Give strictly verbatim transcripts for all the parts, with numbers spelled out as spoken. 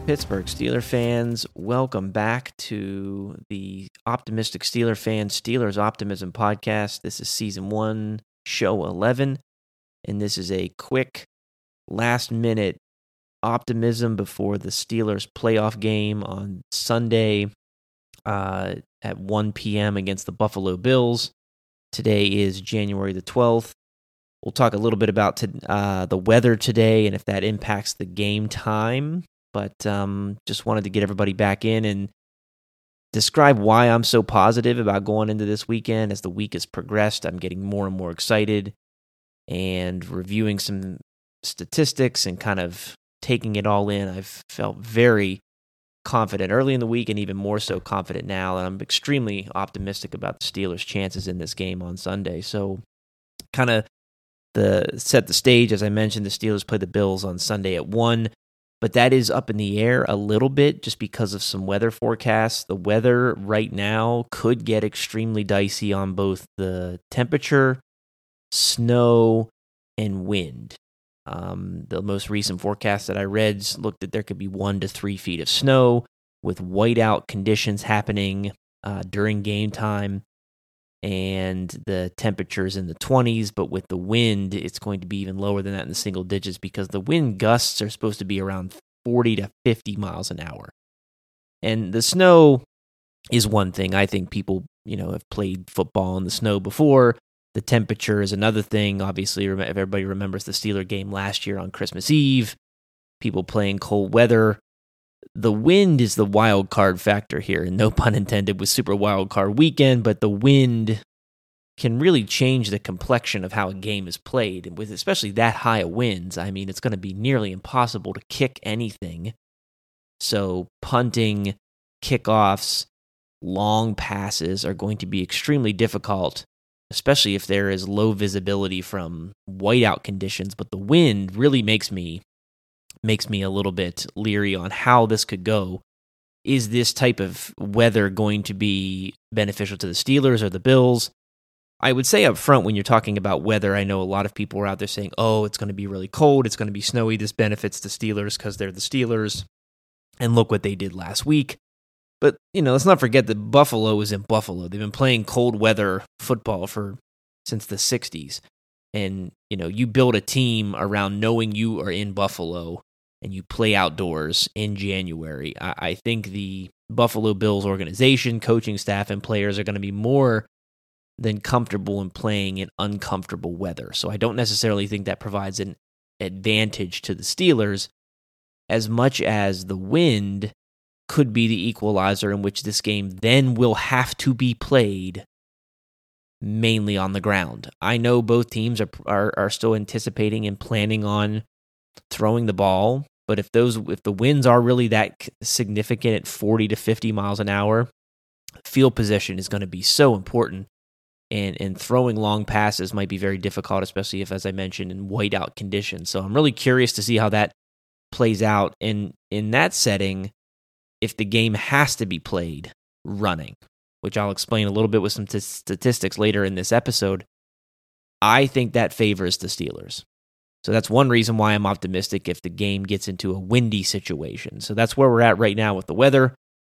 Pittsburgh Steelers fans, welcome back to the Optimistic Steeler Fans Steelers Optimism Podcast. This is Season one, Show eleven, and this is a quick, last-minute optimism before the Steelers playoff game on Sunday uh, at one p.m. against the Buffalo Bills. Today is January the twelfth. We'll talk a little bit about to, uh, the weather today and if that impacts the game time. But um, just wanted to get everybody back in and describe why I'm so positive about going into this weekend. As the week has progressed, I'm getting more and more excited and reviewing some statistics and kind of taking it all in. I've felt very confident early in the week and even more so confident now. And I'm extremely optimistic about the Steelers' chances in this game on Sunday. So kind of the set the stage, as I mentioned, the Steelers play the Bills on Sunday at one. But that is up in the air a little bit just because of some weather forecasts. The weather right now could get extremely dicey on both the temperature, snow, and wind. Um, the most recent forecast that I read looked at there could be one to three feet of snow with whiteout conditions happening uh, during game time. And the temperatures in the twenties, but with the wind, it's going to be even lower than that in the single digits because the wind gusts are supposed to be around forty to fifty miles an hour. And the snow is one thing. I think people, you know, have played football in the snow before. The temperature is another thing. Obviously, if everybody remembers the Steeler game last year on Christmas Eve, people playing cold weather. The wind is the wild card factor here, and no pun intended with Super Wild Card Weekend, but the wind can really change the complexion of how a game is played. And with especially that high of winds, I mean, it's going to be nearly impossible to kick anything. So punting, kickoffs, long passes are going to be extremely difficult, especially if there is low visibility from whiteout conditions. But the wind really makes me makes me a little bit leery on how this could go. Is this type of weather going to be beneficial to the Steelers or the Bills? I would say up front, when you're talking about weather, I know a lot of people are out there saying, oh, it's going to be really cold, it's going to be snowy, this benefits the Steelers because they're the Steelers, and look what they did last week. But, you know, let's not forget that Buffalo is in Buffalo. They've been playing cold weather football for since the sixties. And, you know, you build a team around knowing you are in Buffalo and you play outdoors in January. I, I think the Buffalo Bills organization, coaching staff, and players are going to be more than comfortable in playing in uncomfortable weather. So I don't necessarily think that provides an advantage to the Steelers as much as the wind could be the equalizer in which this game then will have to be played mainly on the ground. I know both teams are are, are still anticipating and planning on throwing the ball, but if those if the winds are really that significant at forty to fifty miles an hour, field position is going to be so important, and and throwing long passes might be very difficult, especially if, as I mentioned, in whiteout conditions. So I'm really curious to see how that plays out. And in that setting, if the game has to be played running, which I'll explain a little bit with some t- statistics later in this episode, I think that favors the Steelers. So that's one reason why I'm optimistic if the game gets into a windy situation. So that's where we're at right now with the weather.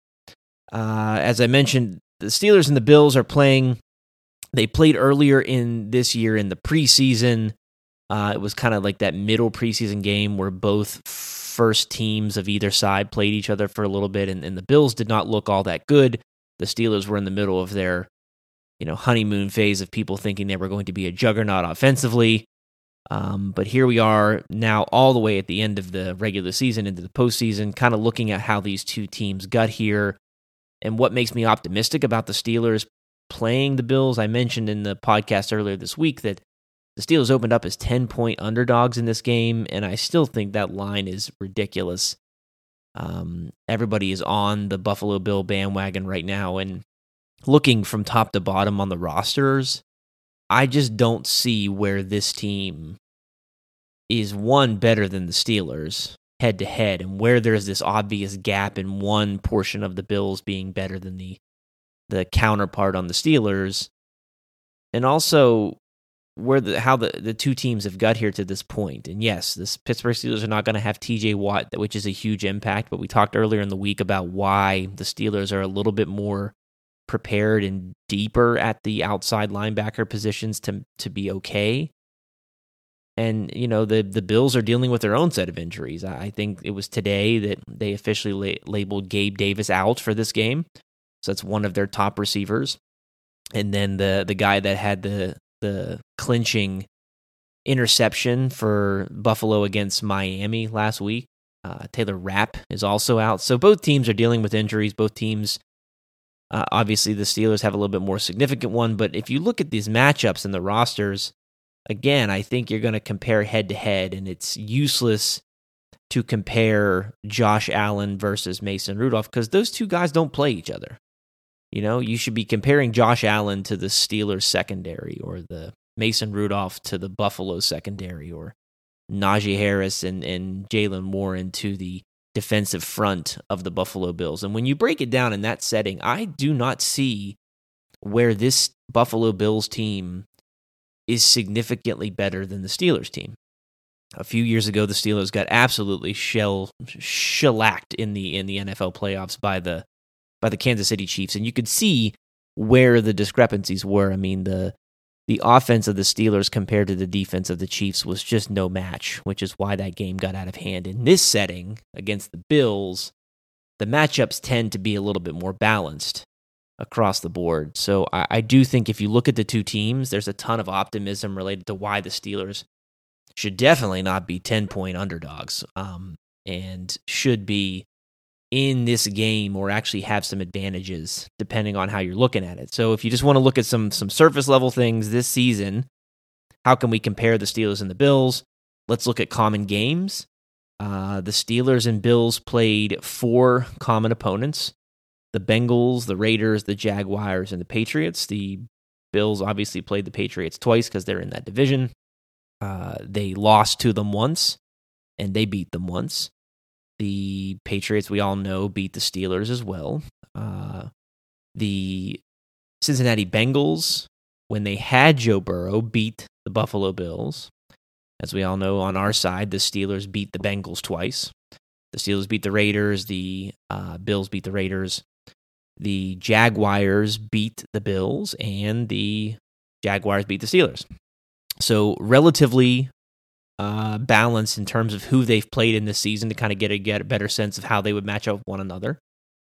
Uh, as I mentioned, the Steelers and the Bills are playing. They played earlier in this year in the preseason. Uh, it was kind of like that middle preseason game where both first teams of either side played each other for a little bit, and, and the Bills did not look all that good. The Steelers were in the middle of their, you know, honeymoon phase of people thinking they were going to be a juggernaut offensively. Um, but here we are now all the way at the end of the regular season into the postseason, kind of looking at how these two teams got here and what makes me optimistic about the Steelers playing the Bills. I mentioned in the podcast earlier this week that the Steelers opened up as ten-point underdogs in this game, and I still think that line is ridiculous. Um, everybody is on the Buffalo Bill bandwagon right now, and looking from top to bottom on the rosters, I just don't see where this team is, one, better than the Steelers head-to-head, and where there's this obvious gap in one portion of the Bills being better than the the counterpart on the Steelers. And also, where the how the, the two teams have got here to this point. And yes, this Pittsburgh Steelers are not going to have T J Watt, which is a huge impact, but we talked earlier in the week about why the Steelers are a little bit more prepared and deeper at the outside linebacker positions to to be okay. And, you know, the, the Bills are dealing with their own set of injuries. I think it was today that they officially la- labeled Gabe Davis out for this game. So that's one of their top receivers. And then the the guy that had the the clinching interception for Buffalo against Miami last week, uh, Taylor Rapp, is also out. So both teams are dealing with injuries. Both teams, uh, obviously the Steelers have a little bit more significant one. But if you look at these matchups and the rosters, again, I think you're going to compare head-to-head, and it's useless to compare Josh Allen versus Mason Rudolph because those two guys don't play each other. You know, you should be comparing Josh Allen to the Steelers secondary or the Mason Rudolph to the Buffalo secondary or Najee Harris and, and Jaylen Warren to the defensive front of the Buffalo Bills. And when you break it down in that setting, I do not see where this Buffalo Bills team is significantly better than the Steelers team. A few years ago, the Steelers got absolutely shell shellacked in the in the N F L playoffs by the by the Kansas City Chiefs, and you could see where the discrepancies were. I mean, the the offense of the Steelers compared to the defense of the Chiefs was just no match, which is why that game got out of hand. In this setting, against the Bills, the matchups tend to be a little bit more balanced across the board. So I, I do think if you look at the two teams, there's a ton of optimism related to why the Steelers should definitely not be ten-point underdogs um, and should be in this game or actually have some advantages depending on how you're looking at it. So if you just want to look at some some surface level things this season, how can we compare the Steelers and the Bills? Let's look at common games. Uh, the Steelers and Bills played four common opponents: the Bengals, the Raiders, the Jaguars, and the Patriots. The Bills obviously played the Patriots twice because they're in that division. Uh, they lost to them once, and they beat them once. The Patriots, we all know, beat the Steelers as well. Uh, the Cincinnati Bengals, when they had Joe Burrow, beat the Buffalo Bills. As we all know, on our side, the Steelers beat the Bengals twice. The Steelers beat the Raiders. The uh, Bills beat the Raiders. The Jaguars beat the Bills, and the Jaguars beat the Steelers. So relatively uh, balanced in terms of who they've played in this season to kind of get a, get a better sense of how they would match up with one another.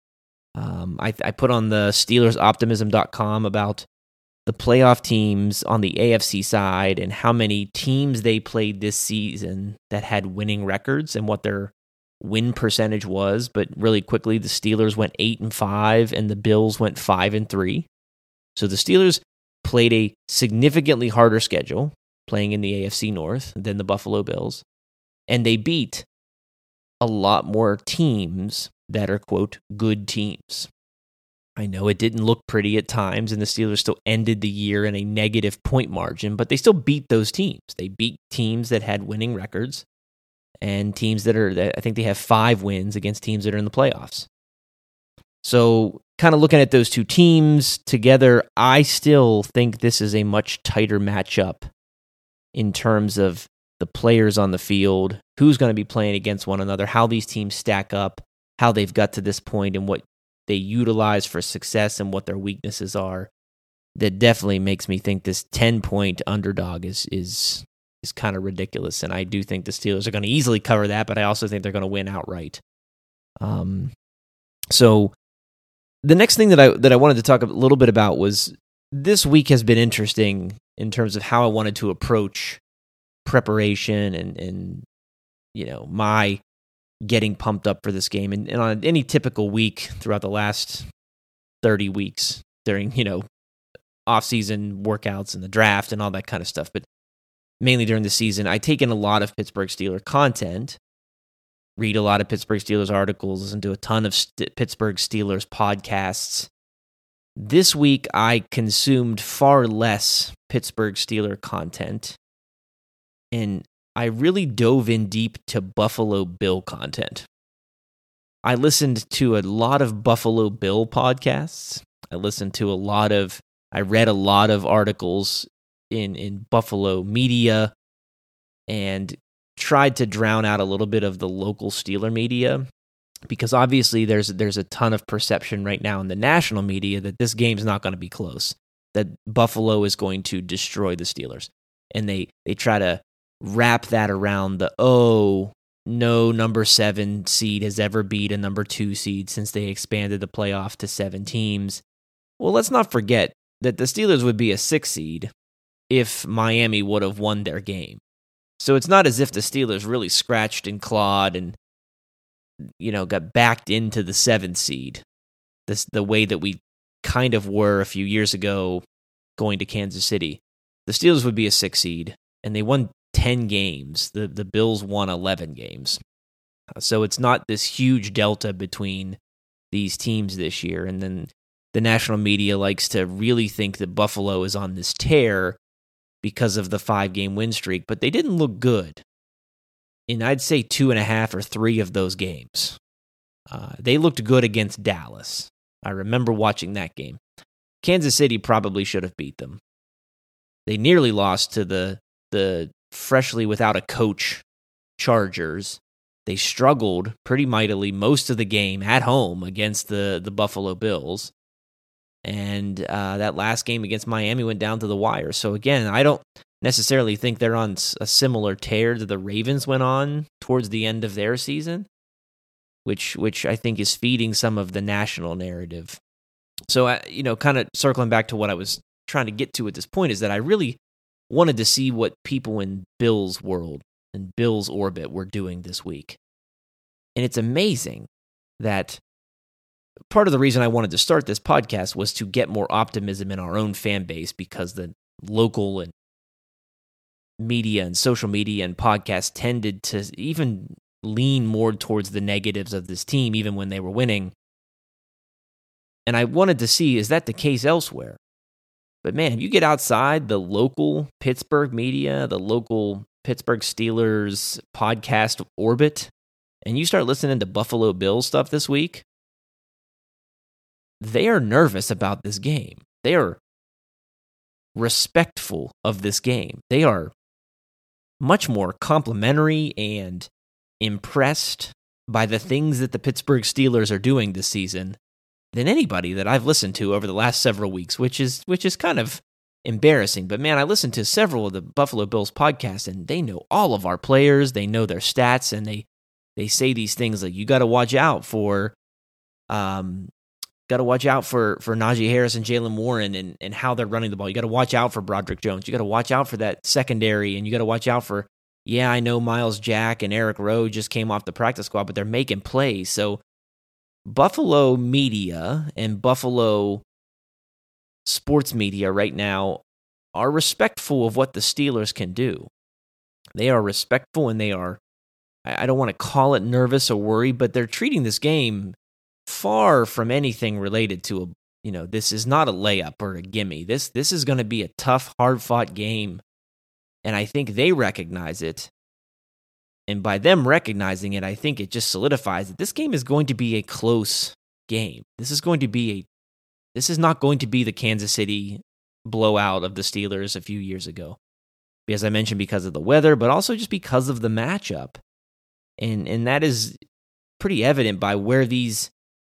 Um, I, I put on the Steelers Optimism dot com about the playoff teams on the A F C side and how many teams they played this season that had winning records and what their win percentage was. But really quickly, the Steelers went eight and five, and the Bills went five and three. So the Steelers played a significantly harder schedule, playing in the A F C North than the Buffalo Bills, and they beat a lot more teams that are, quote, good teams. I know it didn't look pretty at times, and the Steelers still ended the year in a negative point margin, but they still beat those teams. They beat teams that had winning records and teams that are, I think they have five wins against teams that are in the playoffs. So kind of looking at those two teams together, I still think this is a much tighter matchup in terms of the players on the field, who's going to be playing against one another, how these teams stack up, how they've got to this point, and what they utilize for success and what their weaknesses are. That definitely makes me think this ten-point underdog is is is kind of ridiculous, and I do think the Steelers are going to easily cover that, but I also think they're going to win outright. Um, so the next thing that I that I wanted to talk a little bit about was this week has been interesting in terms of how I wanted to approach preparation and and you know my getting pumped up for this game. And, and on any typical week throughout the last thirty weeks during, you know, off-season workouts and the draft and all that kind of stuff, but mainly during the season, I take in a lot of Pittsburgh Steelers content, read a lot of Pittsburgh Steelers articles, listen to a ton of St- Pittsburgh Steelers podcasts. This week, I consumed far less Pittsburgh Steelers content, and I really dove in deep to Buffalo Bill content. I listened to a lot of Buffalo Bill podcasts. I listened to a lot of, I read a lot of articles in in Buffalo media and tried to drown out a little bit of the local Steeler media, because obviously there's there's a ton of perception right now in the national media that this game's not going to be close, that Buffalo is going to destroy the Steelers. And they, they try to wrap that around the, oh, no number seven seed has ever beat a number two seed since they expanded the playoff to seven teams. Well, let's not forget that the Steelers would be a six seed if Miami would have won their game. So it's not as if the Steelers really scratched and clawed and, you know, got backed into the seventh seed, this the way that we kind of were a few years ago going to Kansas City. The Steelers would be a six seed, and they won ten games. The the Bills won eleven games. So it's not this huge delta between these teams this year. And then the national media likes to really think that Buffalo is on this tear because of the five-game win streak, but they didn't look good in, I'd say, two and a half or three of those games. Uh, they looked good against Dallas. I remember watching that game. Kansas City probably should have beat them. They nearly lost to the the freshly without a coach Chargers. They struggled pretty mightily most of the game at home against the, the Buffalo Bills. And uh, that last game against Miami went down to the wire. So again, I don't necessarily think they're on a similar tear that the Ravens went on towards the end of their season, which which I think is feeding some of the national narrative. So, uh, you know, kind of circling back to what I was trying to get to at this point is that I really wanted to see what people in Bill's world and Bill's orbit were doing this week. And it's amazing that part of the reason I wanted to start this podcast was to get more optimism in our own fan base, because the local and media and social media and podcasts tended to even lean more towards the negatives of this team, even when they were winning. And I wanted to see, is that the case elsewhere? But man, you get outside the local Pittsburgh media, the local Pittsburgh Steelers podcast orbit, and you start listening to Buffalo Bills stuff this week, they are nervous about this game. They are respectful of this game. They are much more complimentary and impressed by the things that the Pittsburgh Steelers are doing this season than anybody that I've listened to over the last several weeks, which is which is kind of embarrassing. But man, I listened to several of the Buffalo Bills podcasts, and they know all of our players, they know their stats, and they they say these things like, you got to watch out for, um, got to watch out for for Najee Harris and Jaylen Warren and and how they're running the ball. You got to watch out for Broderick Jones. You got to watch out for that secondary, and you got to watch out for, yeah, I know Miles Jack and Eric Rowe just came off the practice squad, but they're making plays. So Buffalo media and Buffalo sports media right now are respectful of what the Steelers can do. They are respectful, and they are, I don't want to call it nervous or worried, but they're treating this game far from anything related to a, you know, this is not a layup or a gimme. This this is going to be a tough, hard-fought game, and I think they recognize it. And by them recognizing it, I think it just solidifies that this game is going to be a close game. This is going to be a, this is not going to be the Kansas City blowout of the Steelers a few years ago. As I mentioned, because of the weather, but also just because of the matchup. And and that is pretty evident by where these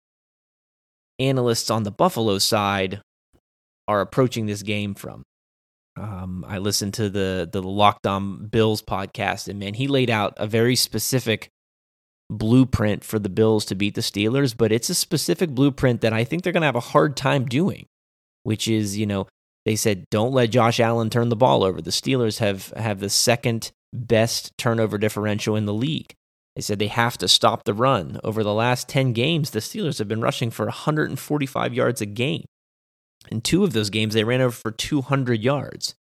analysts on the Buffalo side are approaching this game from. Um, I listened to the the Locked On Bills podcast, and man, he laid out a very specific blueprint for the Bills to beat the Steelers, but it's a specific blueprint that I think they're going to have a hard time doing, which is, you know, they said, don't let Josh Allen turn the ball over. The Steelers have, have the second best turnover differential in the league. They said they have to stop the run. Over the last ten games, the Steelers have been rushing for one hundred forty-five yards a game. In two of those games, they ran over for two hundred yards.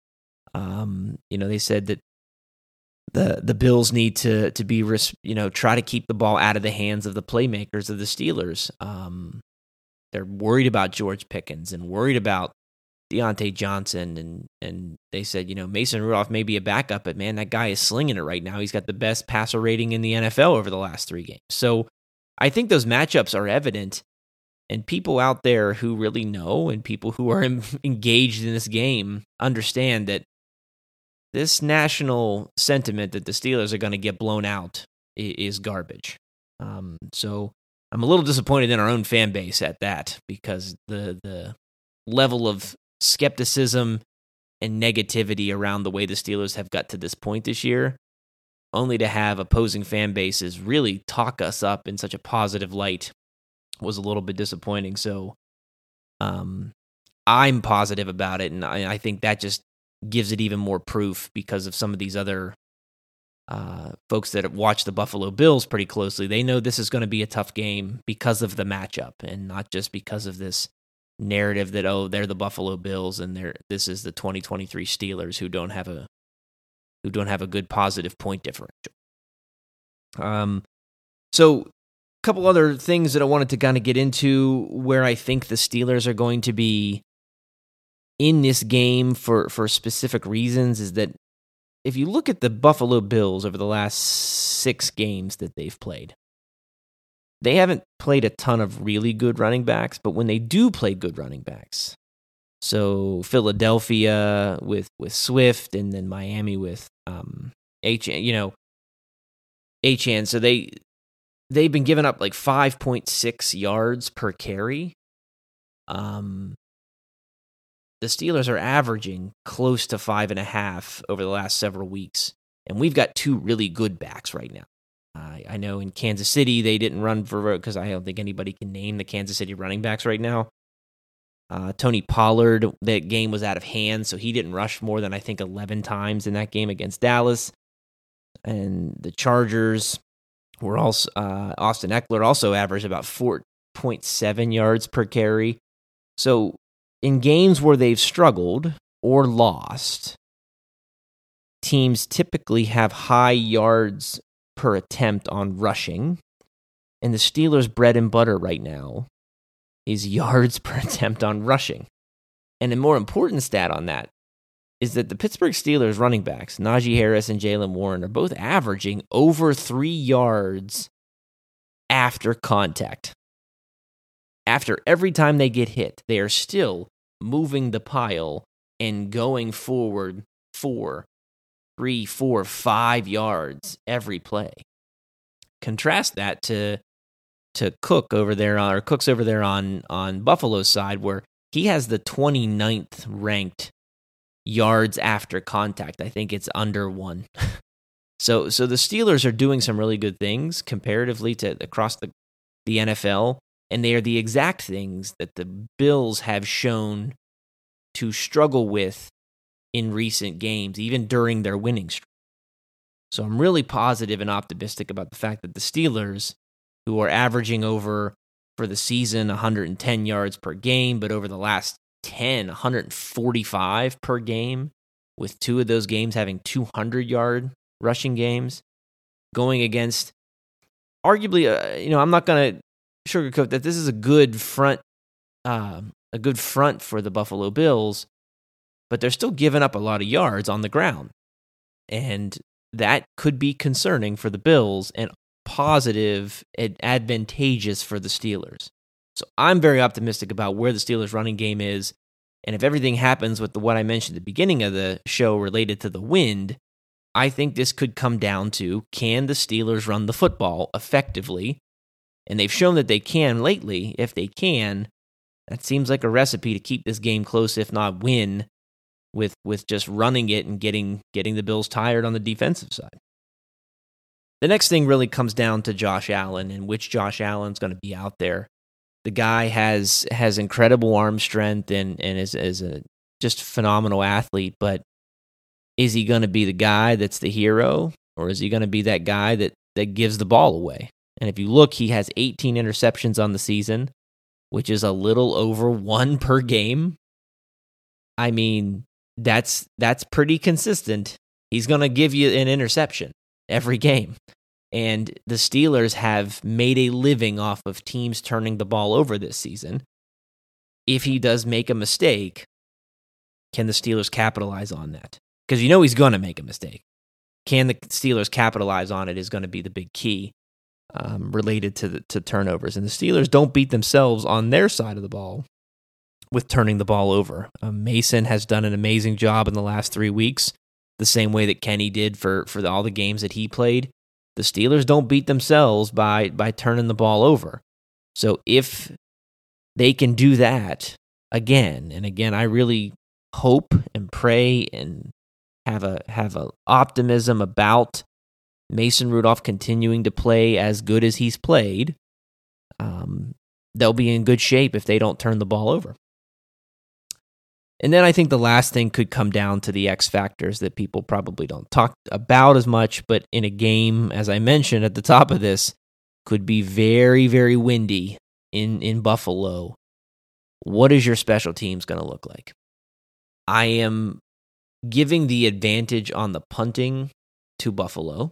Um, you know, they said that the the Bills need to to be, you know, try to keep the ball out of the hands of the playmakers of the Steelers. Um, they're worried about George Pickens and worried about Deontay Johnson, and and they said, you know, Mason Rudolph may be a backup, but man, that guy is slinging it right now. He's got the best passer rating in the N F L over the last three games. So I think those matchups are evident. And people out there who really know and people who are engaged in this game understand that this national sentiment that the Steelers are going to get blown out is garbage. Um, so I'm a little disappointed in our own fan base at that, because the the level of skepticism and negativity around the way the Steelers have got to this point this year, only to have opposing fan bases really talk us up in such a positive light, was a little bit disappointing. So um, I'm positive about it, and I, I think that just gives it even more proof because of some of these other uh, folks that have watched the Buffalo Bills pretty closely. They know this is going to be a tough game because of the matchup, and not just because of this narrative that, oh, they're the Buffalo Bills and they're this is the twenty twenty-three Steelers who don't have a who don't have a good positive point differential. Um, so a couple other things that I wanted to kind of get into where I think the Steelers are going to be in this game for, for specific reasons is that if you look at the Buffalo Bills over the last six games that they've played, they haven't played a ton of really good running backs, but when they do play good running backs, so Philadelphia with, with Swift, and then Miami with um, H, you know, H N. So they they've been giving up like five point six yards per carry. Um, the Steelers are averaging close to five and a half over the last several weeks, and we've got two really good backs right now. Uh, I know in Kansas City they didn't run for, because I don't think anybody can name the Kansas City running backs right now. Uh, Tony Pollard, that game was out of hand, so he didn't rush more than I think eleven times in that game against Dallas. And the Chargers were also, uh, Austin Eckler also averaged about four point seven yards per carry. So in games where they've struggled or lost, teams typically have high yards per attempt on rushing, and the Steelers' bread and butter right now is yards per attempt on rushing. And a more important stat on that is that the Pittsburgh Steelers running backs, Najee Harris and Jaylen Warren, are both averaging over three yards after contact. After every time they get hit, they are still moving the pile and going forward four, three, four, five yards every play. Contrast that to to Cook over there on, or Cook's over there on, on Buffalo's side, where he has the twenty-ninth ranked yards after contact. I think it's under one. so so the Steelers are doing some really good things comparatively to across the, the N F L, and they are the exact things that the Bills have shown to struggle with in recent games, even during their winning streak. So I'm really positive and optimistic about the fact that the Steelers, who are averaging over, for the season, one hundred ten yards per game, but over the last ten, one hundred forty-five per game, with two of those games having two hundred yard rushing games, going against, arguably, uh, you know, I'm not going to sugarcoat that this is a good front, uh, a good front for the Buffalo Bills, but they're still giving up a lot of yards on the ground. And that could be concerning for the Bills and positive and advantageous for the Steelers. So I'm very optimistic about where the Steelers' running game is. And if everything happens with the, what I mentioned at the beginning of the show related to the wind, I think this could come down to, can the Steelers run the football effectively? And they've shown that they can lately. If they can, that seems like a recipe to keep this game close, if not win, with with just running it and getting getting the Bills tired on the defensive side. The next thing really comes down to Josh Allen and which Josh Allen's going to be out there. The guy has has incredible arm strength and, and is, is a just phenomenal athlete, but is he going to be the guy that's the hero, or is he going to be that guy that, that gives the ball away? And if you look, he has eighteen interceptions on the season, which is a little over one per game. I mean, that's that's pretty consistent. He's going to give you an interception every game. And the Steelers have made a living off of teams turning the ball over this season. If he does make a mistake, can the Steelers capitalize on that? Because you know he's going to make a mistake. Can the Steelers capitalize on it is going to be the big key. um, related to the, to turnovers. And the Steelers don't beat themselves on their side of the ball with turning the ball over. Um, Mason has done an amazing job in the last three weeks, the same way that Kenny did for, for the, all the games that he played. The Steelers don't beat themselves by by turning the ball over. So if they can do that again and again, I really hope and pray and have a have a optimism about Mason Rudolph continuing to play as good as he's played. Um, they'll be in good shape if they don't turn the ball over. And then I think the last thing could come down to the X factors that people probably don't talk about as much, but in a game, as I mentioned at the top of this, could be very, very windy in, in Buffalo. What is your special teams going to look like? I am giving the advantage on the punting to Buffalo,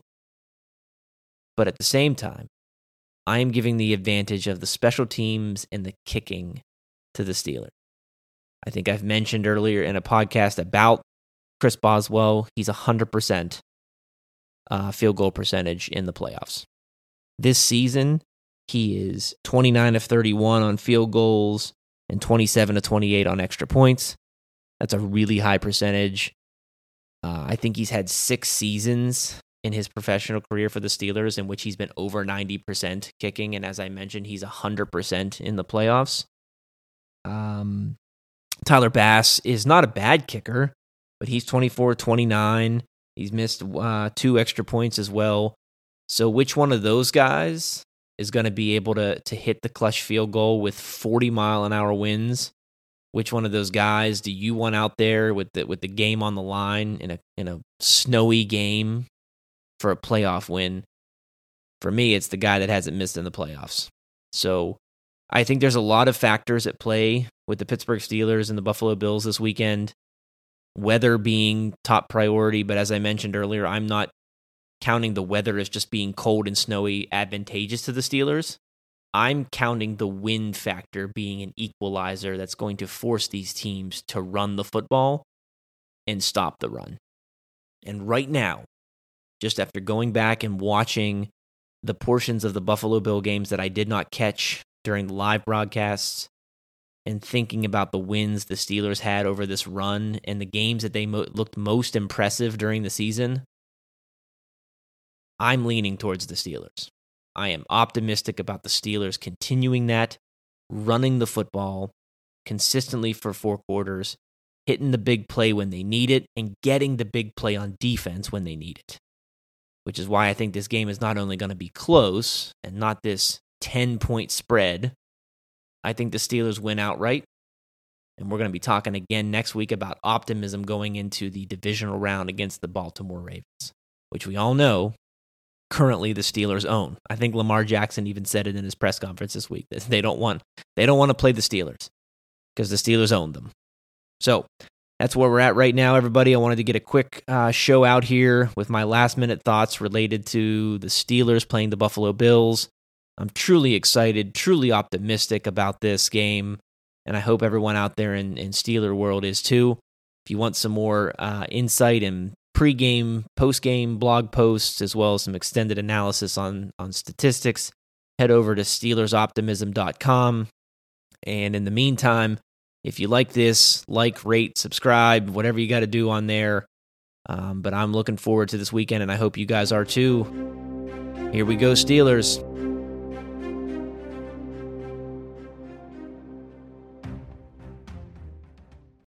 but at the same time, I am giving the advantage of the special teams and the kicking to the Steelers. I think I've mentioned earlier in a podcast about Chris Boswell. He's one hundred percent uh, field goal percentage in the playoffs. This season, he is twenty-nine of thirty-one on field goals and twenty-seven of twenty-eight on extra points. That's a really high percentage. Uh, I think he's had six seasons in his professional career for the Steelers in which he's been over ninety percent kicking. And as I mentioned, he's one hundred percent in the playoffs. Um... Tyler Bass is not a bad kicker, but he's twenty-four twenty-nine. He's missed uh, two extra points as well. So which one of those guys is going to be able to to hit the clutch field goal with forty mile an hour winds? Which one of those guys do you want out there with the with the game on the line in a in a snowy game for a playoff win? For me, it's the guy that hasn't missed in the playoffs. So I think there's a lot of factors at play with the Pittsburgh Steelers and the Buffalo Bills this weekend, weather being top priority. But as I mentioned earlier, I'm not counting the weather as just being cold and snowy advantageous to the Steelers. I'm counting the wind factor being an equalizer that's going to force these teams to run the football and stop the run. And right now, just after going back and watching the portions of the Buffalo Bill games that I did not catch during the live broadcasts and thinking about the wins the Steelers had over this run and the games that they mo- looked most impressive during the season, I'm leaning towards the Steelers. I am optimistic about the Steelers continuing that, running the football consistently for four quarters, hitting the big play when they need it, and getting the big play on defense when they need it. Which is why I think this game is not only going to be close and not this ten-point spread. I think the Steelers win outright, and we're going to be talking again next week about optimism going into the divisional round against the Baltimore Ravens, which we all know currently the Steelers own. I think Lamar Jackson even said it in his press conference this week that they don't want they don't want to play the Steelers because the Steelers own them. So that's where we're at right now, everybody. I wanted to get a quick uh, show out here with my last-minute thoughts related to the Steelers playing the Buffalo Bills. I'm truly excited, truly optimistic about this game, and I hope everyone out there in, in Steeler world is too. If you want some more uh, insight and pre-game, post-game blog posts, as well as some extended analysis on, on statistics, head over to Steelers Optimism dot com. And in the meantime, if you like this, like, rate, subscribe, whatever you got to do on there. Um, but I'm looking forward to this weekend, and I hope you guys are too. Here we go, Steelers.